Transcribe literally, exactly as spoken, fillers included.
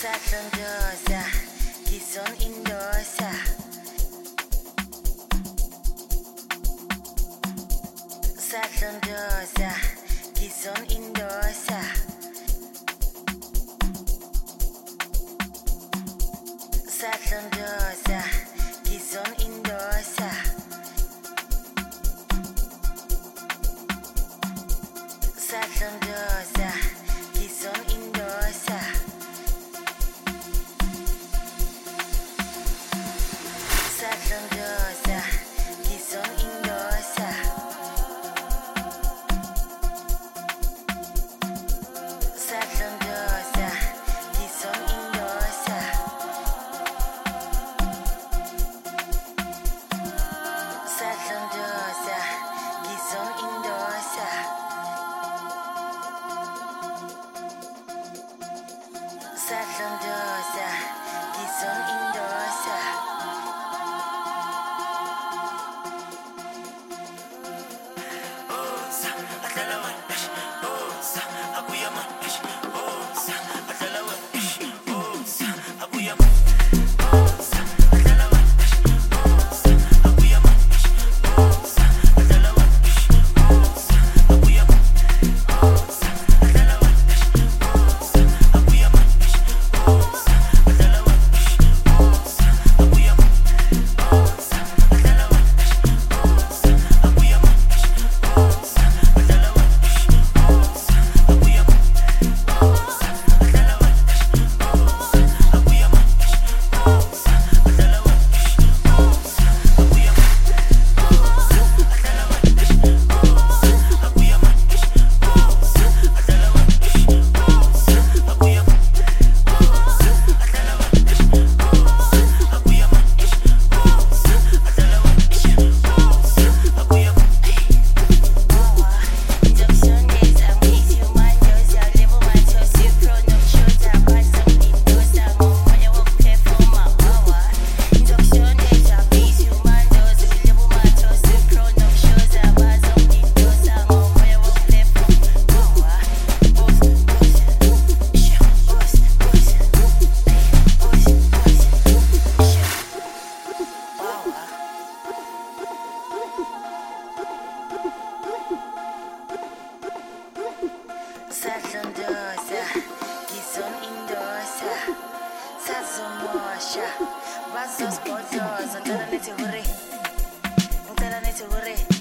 Satlondosa, Kison Indosa. Satlondosa, Kison Indosa. Satlondosa, Kison Indosa. Satlondosa, Kison Indosa. Satlondosa, Kison Indosa. Satlondosa, Kison Indosa. Satlondosa, Kison Indosa. Satlondosa, Kison Indosa. Osa, atalawan, osa, akuyaman, osa, atalawan, osa, akuyaman. Osa, atalawan, osa, akuyaman, osa, atalawan, osa, akuyaman. Osa, atalawan, osa, akuyaman, osa, atalawan, osa, akuyaman. Osa, atalawan, osa, akuyaman, osa, atalawan, osa, akuyaman. Osa, atalawan, osa, akuyaman, osa, atalawan, osa, akuyaman. Osa, atalawan, osa, akuyaman, osa, atalawan, osa, akuyaman. Osa, atalawan, osa, akuyaman, osa, atalawan, osa, akuyaman. Injecciones ang isyu mandosa, levo manchosi pronokshota, pasang indosa, momoyawak performa awa. Injecciones ang isyu mandosa, levo manchosi pronokshota, pasang indosa, momoyawak performa awa. Os, os, sha, os, os, ay, os, os, sha, awa. Satlondosa, Kison Indosa. Sazomosha, Bazos Bodos, Antara Neti Hore, Antara Neti Hore.